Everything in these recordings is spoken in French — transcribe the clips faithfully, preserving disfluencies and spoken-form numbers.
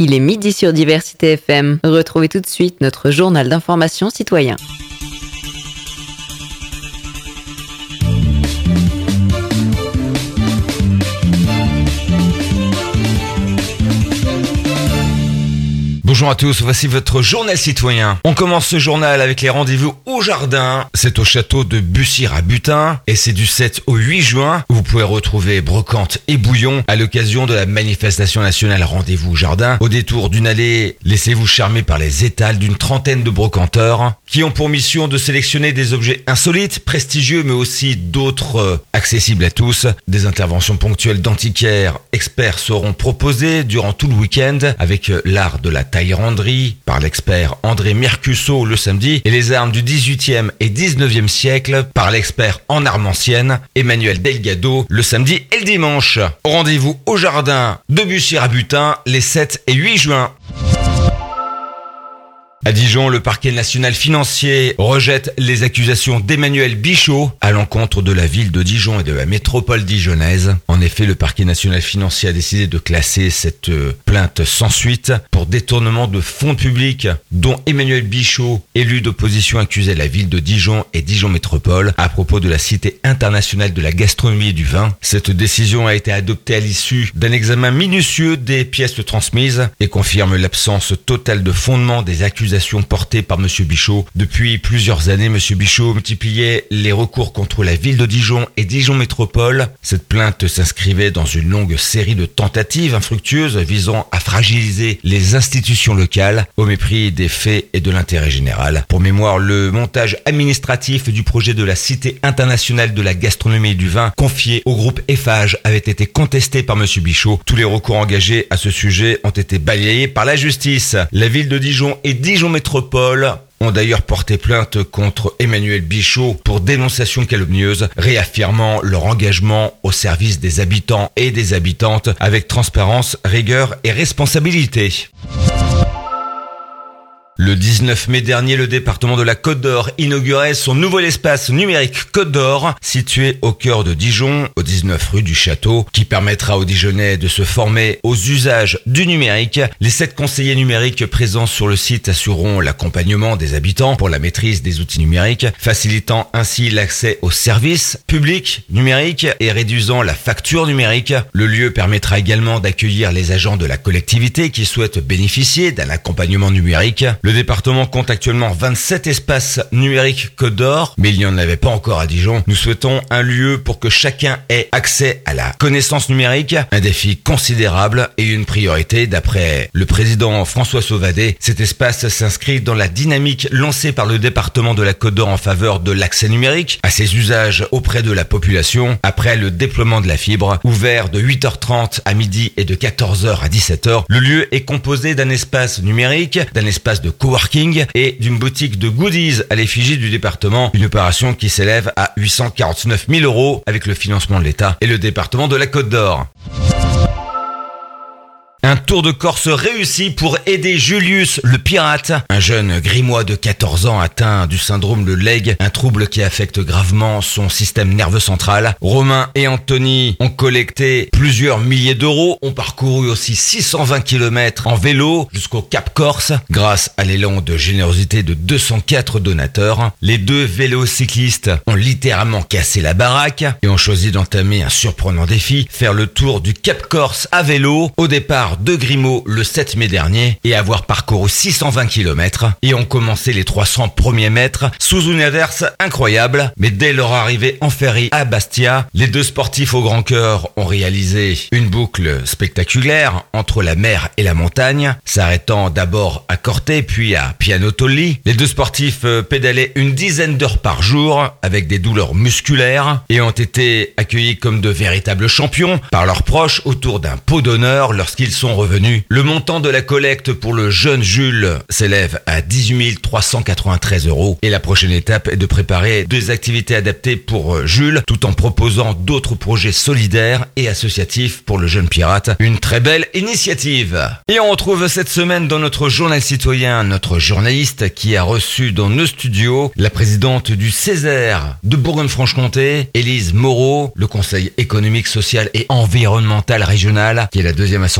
Il est midi sur Diversité F M. Retrouvez tout de suite notre journal d'information citoyen. Bonjour à tous, voici votre journal citoyen. On commence ce journal avec les rendez-vous au jardin. C'est au château de Bussy-Rabutin et c'est du sept au huit juin où vous pouvez retrouver brocantes et bouillons à l'occasion de la manifestation nationale Rendez-vous au jardin. Au détour d'une allée, laissez-vous charmer par les étals d'une trentaine de brocanteurs qui ont pour mission de sélectionner des objets insolites, prestigieux mais aussi d'autres euh, accessibles à tous. Des interventions ponctuelles d'antiquaires experts seront proposées durant tout le week-end avec euh, l'art de la taillanderie par l'expert André Mercusseau le samedi et les armes du dix-huitième et dix-neuvième siècle par l'expert en armes anciennes Emmanuel Delgado le samedi et le dimanche. Rendez-vous au jardin de Bussy-Rabutin les sept et huit juin. À Dijon, le parquet national financier rejette les accusations d'Emmanuel Bichot à l'encontre de la ville de Dijon et de la métropole dijonnaise. En effet, le parquet national financier a décidé de classer cette plainte sans suite pour détournement de fonds publics dont Emmanuel Bichot, élu d'opposition, accusait la ville de Dijon et Dijon Métropole à propos de la Cité internationale de la gastronomie et du vin. Cette décision a été adoptée à l'issue d'un examen minutieux des pièces transmises et confirme l'absence totale de fondement des accusations portées par M. Bichot. Depuis plusieurs années, M. Bichot multipliait les recours contre la ville de Dijon et Dijon Métropole. Cette plainte s'inscrivait dans une longue série de tentatives infructueuses visant à fragiliser les institutions locales au mépris des faits et de l'intérêt général. Pour mémoire, le montage administratif du projet de la Cité internationale de la gastronomie et du vin confié au groupe Eiffage avait été contesté par M. Bichot. Tous les recours engagés à ce sujet ont été balayés par la justice. La ville de Dijon et Dijon Métropole ont d'ailleurs porté plainte contre Emmanuel Bichot pour dénonciation calomnieuse, réaffirmant leur engagement au service des habitants et des habitantes avec transparence, rigueur et responsabilité. Le dix-neuf mai dernier, le département de la Côte d'Or inaugurait son nouvel espace numérique Côte d'Or, situé au cœur de Dijon, au dix-neuf rue du Château, qui permettra aux Dijonnais de se former aux usages du numérique. Les sept conseillers numériques présents sur le site assureront l'accompagnement des habitants pour la maîtrise des outils numériques, facilitant ainsi l'accès aux services publics numériques et réduisant la facture numérique. Le lieu permettra également d'accueillir les agents de la collectivité qui souhaitent bénéficier d'un accompagnement numérique. Le département compte actuellement vingt-sept espaces numériques Côte d'Or, mais il n'y en avait pas encore à Dijon. Nous souhaitons un lieu pour que chacun ait accès à la connaissance numérique, un défi considérable et une priorité d'après le président François Sauvadet. Cet espace s'inscrit dans la dynamique lancée par le département de la Côte d'Or en faveur de l'accès numérique à ses usages auprès de la population après le déploiement de la fibre. Ouvert de huit heures trente à midi et de quatorze heures à dix-sept heures, le lieu est composé d'un espace numérique, d'un espace de coworking et d'une boutique de goodies à l'effigie du département. Une opération qui s'élève à huit cent quarante-neuf mille euros avec le financement de l'État et le département de la Côte d'Or. Un tour de Corse réussi pour aider Julius le pirate, un jeune grimois de quatorze ans atteint du syndrome de Legg, un trouble qui affecte gravement son système nerveux central. Romain et Anthony ont collecté plusieurs milliers d'euros, ont parcouru aussi six cent vingt kilomètres en vélo jusqu'au Cap Corse grâce à l'élan de générosité de deux cent quatre donateurs. Les deux vélocyclistes ont littéralement cassé la baraque et ont choisi d'entamer un surprenant défi, faire le tour du Cap Corse à vélo. Au départ de Grimaud le sept mai dernier et avoir parcouru six cent vingt kilomètres et ont commencé les trois cents premiers mètres sous une averse incroyable. Mais dès leur arrivée en ferry à Bastia, les deux sportifs au grand cœur ont réalisé une boucle spectaculaire entre la mer et la montagne, s'arrêtant d'abord à Corté puis à Pianotolli. Les deux sportifs pédalaient une dizaine d'heures par jour avec des douleurs musculaires et ont été accueillis comme de véritables champions par leurs proches autour d'un pot d'honneur lorsqu'ils sont revenus. Le montant de la collecte pour le jeune Jules s'élève à dix-huit mille trois cent quatre-vingt-treize euros et la prochaine étape est de préparer deux activités adaptées pour Jules tout en proposant d'autres projets solidaires et associatifs pour le jeune pirate. Une très belle initiative. Et on retrouve cette semaine dans notre journal citoyen notre journaliste qui a reçu dans nos studios la présidente du Césaire de Bourgogne-Franche-Comté, Élise Moreau, le Conseil économique, social et environnemental régional qui est la deuxième assemblée régionale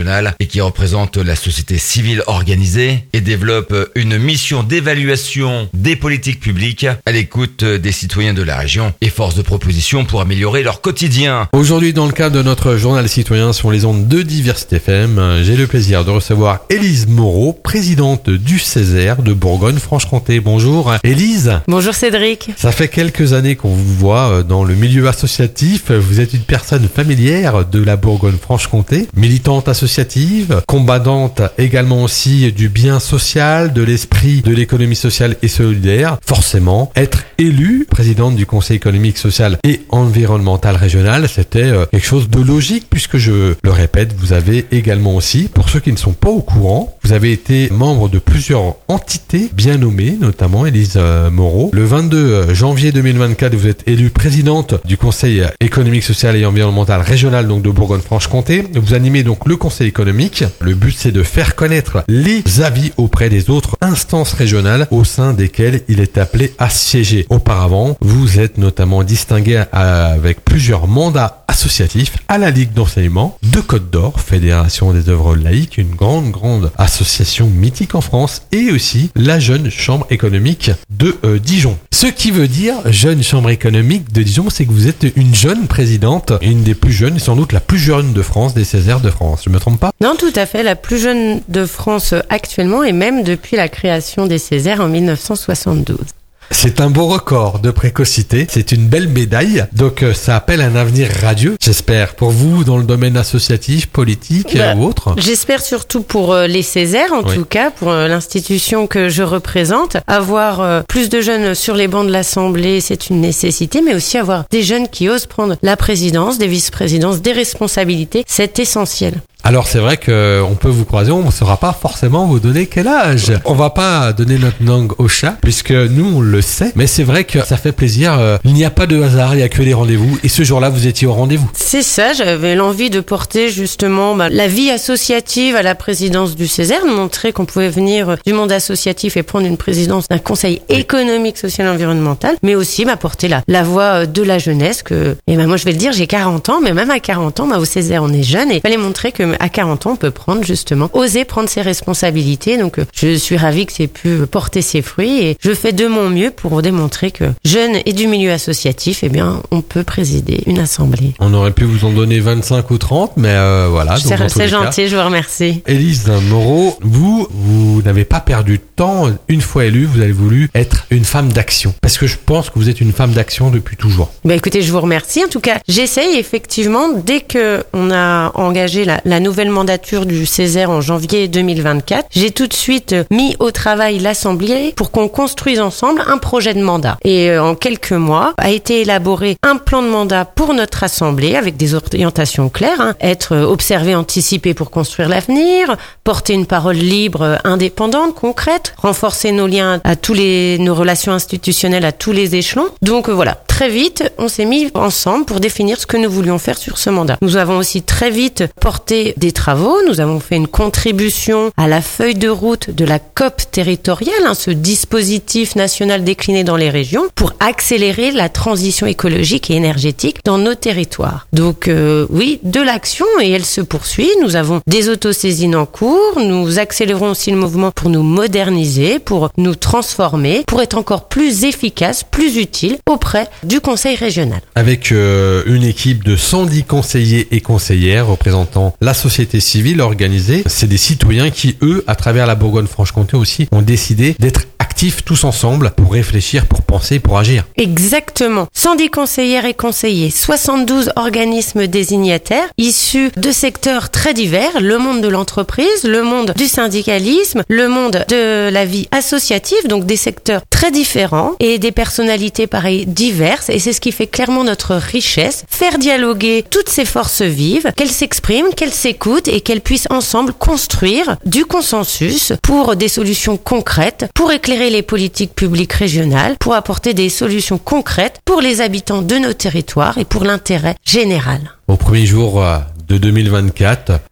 régional et qui représente la société civile organisée et développe une mission d'évaluation des politiques publiques à l'écoute des citoyens de la région et force de proposition pour améliorer leur quotidien. Aujourd'hui, dans le cadre de notre journal citoyen sur les ondes de Diversité F M, j'ai le plaisir de recevoir Élise Moreau, présidente du Césaire de Bourgogne-Franche-Comté. Bonjour Élise. Bonjour Cédric. Ça fait quelques années qu'on vous voit dans le milieu associatif. Vous êtes une personne familière de la Bourgogne-Franche-Comté, militante associative, combattante également aussi du bien social, de l'esprit de l'économie sociale et solidaire. Forcément, être élue présidente du Conseil économique, social et environnemental régional, c'était quelque chose de logique puisque, je le répète, vous avez également aussi, pour ceux qui ne sont pas au courant, vous avez été membre de plusieurs entités bien nommées, notamment Élise Moreau. Le vingt-deux janvier deux mille vingt-quatre, vous êtes élue présidente du Conseil économique, social et environnemental régional donc de Bourgogne-Franche-Comté. Vous animez donc le Conseil économique. Le but, c'est de faire connaître les avis auprès des autres instances régionales au sein desquelles il est appelé à siéger. Auparavant, vous êtes notamment distingué avec plusieurs mandats associatifs à la Ligue d'enseignement de Côte d'Or, Fédération des œuvres laïques, une grande, grande association mythique en France, et aussi la Jeune Chambre économique de euh, Dijon. Ce qui veut dire, Jeune Chambre économique de Dijon, c'est que vous êtes une jeune présidente, une des plus jeunes, et sans doute la plus jeune de France, des Césaires de France. Je me trompe pas? Non, tout à fait, la plus jeune de France actuellement, et même depuis la création des Césaires en mille neuf cent soixante-douze. C'est un beau record de précocité, c'est une belle médaille, donc euh, ça appelle un avenir radieux, j'espère, pour vous dans le domaine associatif, politique bah, ou autre. J'espère surtout pour euh, les Césaires, en oui. tout cas, pour euh, l'institution que je représente. Avoir euh, plus de jeunes sur les bancs de l'Assemblée, c'est une nécessité, mais aussi avoir des jeunes qui osent prendre la présidence, des vice-présidences, des responsabilités, c'est essentiel. Alors c'est vrai qu'on peut vous croiser, on ne saura pas forcément vous donner quel âge. On va pas donner notre langue au chat, puisque nous on le sait, mais c'est vrai que ça fait plaisir. Il n'y a pas de hasard, il n'y a que des rendez-vous, et ce jour-là vous étiez au rendez-vous. C'est ça, j'avais l'envie de porter justement bah, la vie associative à la présidence du Césaire, de montrer qu'on pouvait venir du monde associatif et prendre une présidence d'un conseil oui. économique, social et environnemental, mais aussi bah, porter la, la voix de la jeunesse, que et bah, moi je vais le dire, j'ai quarante ans, mais même à quarante ans, bah, au Césaire on est jeune, et il fallait montrer que à quarante ans, on peut prendre justement, oser prendre ses responsabilités. Donc, je suis ravie que c'est pu porter ses fruits et je fais de mon mieux pour démontrer que jeunes et du milieu associatif, eh bien, on peut présider une assemblée. On aurait pu vous en donner vingt-cinq ou trente, mais euh, voilà. C'est, donc, c'est gentil, cas. Je vous remercie. Élise Moreau, vous, vous n'avez pas perdu de temps. Une fois élue, vous avez voulu être une femme d'action. Parce que je pense que vous êtes une femme d'action depuis toujours. Ben, écoutez, je vous remercie. En tout cas, j'essaye effectivement, dès que on a engagé la, la nouvelle mandature du Césaire en janvier deux mille vingt-quatre, j'ai tout de suite mis au travail l'Assemblée pour qu'on construise ensemble un projet de mandat. Et euh, en quelques mois, a été élaboré un plan de mandat pour notre Assemblée avec des orientations claires, hein. Être observé, anticipé pour construire l'avenir, porter une parole libre, indépendante, concrète, renforcer nos liens à tous les, nos relations institutionnelles à tous les échelons. Donc euh, voilà, très vite, on s'est mis ensemble pour définir ce que nous voulions faire sur ce mandat. Nous avons aussi très vite porté des travaux. Nous avons fait une contribution à la feuille de route de la C O P territoriale, hein, ce dispositif national décliné dans les régions pour accélérer la transition écologique et énergétique dans nos territoires. Donc euh, oui, de l'action et elle se poursuit. Nous avons des autosaisines en cours. Nous accélérons aussi le mouvement pour nous moderniser, pour nous transformer, pour être encore plus efficace, plus utile auprès du Conseil régional. Avec euh, une équipe de cent dix conseillers et conseillères représentant la société civile organisée, c'est des citoyens qui, eux, à travers la Bourgogne-Franche-Comté aussi, ont décidé d'être actifs tous ensemble pour réfléchir, pour penser, pour agir. Exactement. cent dix conseillères et conseillers, soixante-douze organismes désignataires issus de secteurs très divers, le monde de l'entreprise, le monde du syndicalisme, le monde de la vie associative, donc des secteurs très différents et des personnalités pareilles diverses, et c'est ce qui fait clairement notre richesse, faire dialoguer toutes ces forces vives, qu'elles s'expriment, qu'elles s'écoutent et qu'elles puissent ensemble construire du consensus pour des solutions concrètes, pour éclairer les politiques publiques régionales, pour apporter des solutions concrètes pour les habitants de nos territoires et pour l'intérêt général. Au premier jour de deux mille vingt-quatre,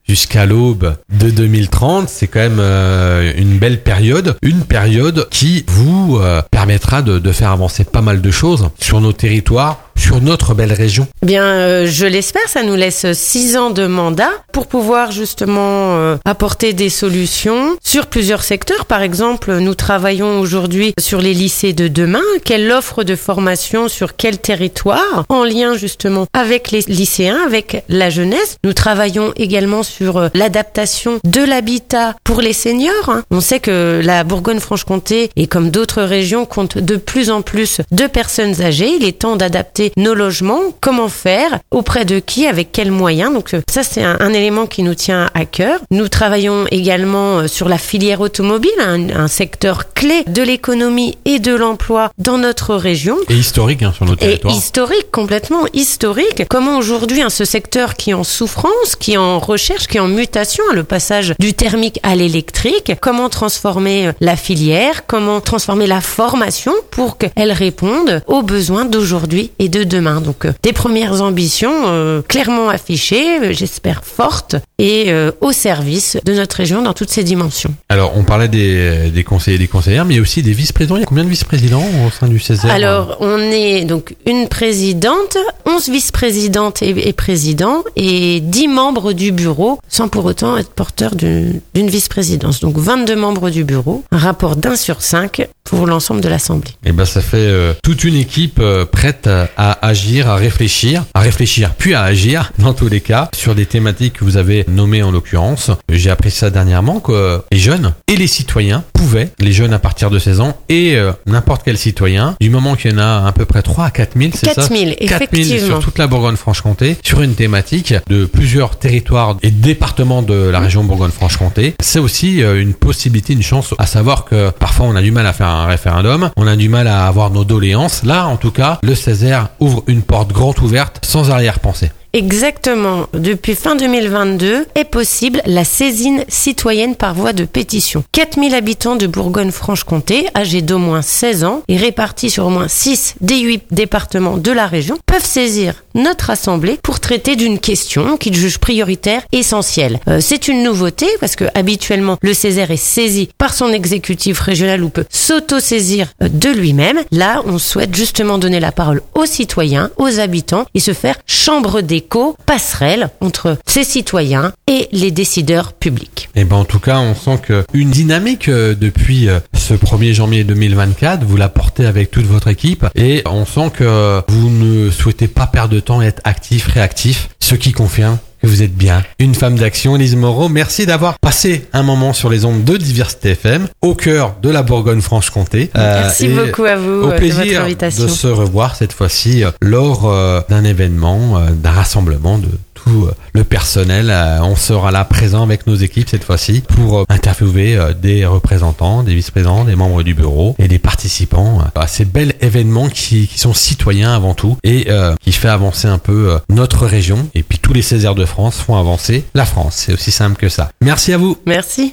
jusqu'à l'aube de deux mille trente. C'est quand même euh, une belle période, une période qui vous euh, permettra de, de faire avancer pas mal de choses sur nos territoires, sur notre belle région. Bien, euh, je l'espère, ça nous laisse six ans de mandat pour pouvoir justement euh, apporter des solutions sur plusieurs secteurs. Par exemple, nous travaillons aujourd'hui sur les lycées de demain. Quelle offre de formation sur quel territoire en lien justement avec les lycéens, avec la jeunesse. Nous travaillons également sur euh, l'adaptation de l'habitat pour les seniors. Hein. On sait que la Bourgogne-Franche-Comté et comme d'autres régions compte de plus en plus de personnes âgées. Il est temps d'adapter nos logements, comment faire, auprès de qui, avec quels moyens. Donc ça, c'est un, un élément qui nous tient à cœur. Nous travaillons également sur la filière automobile, un, un secteur clé de l'économie et de l'emploi dans notre région. Et historique hein, sur notre territoire. Et historique, complètement historique. Comment aujourd'hui, hein, ce secteur qui est en souffrance, qui est en recherche, qui est en mutation, hein, le passage du thermique à l'électrique, comment transformer la filière, comment transformer la formation pour qu'elle réponde aux besoins d'aujourd'hui et de demain. Donc euh, des premières ambitions euh, clairement affichées, euh, j'espère fortes et euh, au service de notre région dans toutes ses dimensions. Alors on parlait des, des conseillers et des conseillères, mais il y a aussi des vice-présidents. Il y a combien de vice-présidents au sein du Césaire? Alors on est donc une présidente, onze vice-présidentes et, et présidents et dix membres du bureau, sans pour autant être porteur d'une, d'une vice-présidence. Donc vingt-deux membres du bureau, un rapport d'un sur cinq pour l'ensemble de l'Assemblée. Et ben ça fait euh, toute une équipe euh, prête à, à agir, à réfléchir, à réfléchir puis à agir dans tous les cas sur des thématiques que vous avez nommées en l'occurrence. J'ai appris ça dernièrement que les jeunes et les citoyens pouvaient, les jeunes à partir de seize ans et euh, n'importe quel citoyen, du moment qu'il y en a à peu près trois à quatre mille, c'est ça? quatre mille, effectivement. quatre mille sur toute la Bourgogne-Franche-Comté, sur une thématique de plusieurs territoires et départements de la région Bourgogne-Franche-Comté. C'est aussi euh, une possibilité, une chance, à savoir que parfois on a du mal à faire un référendum, on a du mal à avoir nos doléances. Là, en tout cas, le Césaire ouvre une porte grande ouverte, sans arrière-pensée. Exactement. Depuis fin deux mille vingt-deux est possible la saisine citoyenne par voie de pétition. quatre mille habitants de Bourgogne-Franche-Comté, âgés d'au moins seize ans et répartis sur au moins six des huit départements de la région, peuvent saisir notre assemblée pour traiter d'une question qu'ils jugent prioritaire, essentielle. Euh, c'est une nouveauté parce que habituellement le Césaire est saisi par son exécutif régional ou peut s'auto-saisir de lui-même. Là, on souhaite justement donner la parole aux citoyens, aux habitants et se faire chambre des passerelle entre ces citoyens et les décideurs publics. Et ben en tout cas, on sent que une dynamique euh, depuis euh, ce premier janvier deux mille vingt-quatre, vous la portez avec toute votre équipe et on sent que vous ne souhaitez pas perdre de temps et être actif, réactif, ce qui confirme que vous êtes bien une femme d'action. Élise Moreau, merci d'avoir passé un moment sur les ondes de Diversité F M, au cœur de la Bourgogne-Franche-Comté. Merci euh, beaucoup à vous au de plaisir votre invitation. De se revoir cette fois-ci euh, lors euh, d'un événement, euh, d'un rassemblement de tout euh, le personnel. Euh, on sera là présent avec nos équipes cette fois-ci pour euh, interviewer euh, des représentants, des vice-présidents, des membres du bureau et des participants euh, à ces bels événements qui, qui sont citoyens avant tout et euh, qui fait avancer un peu euh, notre région et puis tous les Césaires de France font avancer la France. C'est aussi simple que ça. Merci à vous. Merci.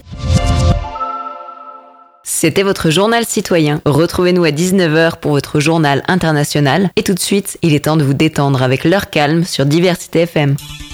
C'était votre journal citoyen. Retrouvez-nous à dix-neuf heures pour votre journal international. Et tout de suite, il est temps de vous détendre avec l'heure calme sur Diversité F M.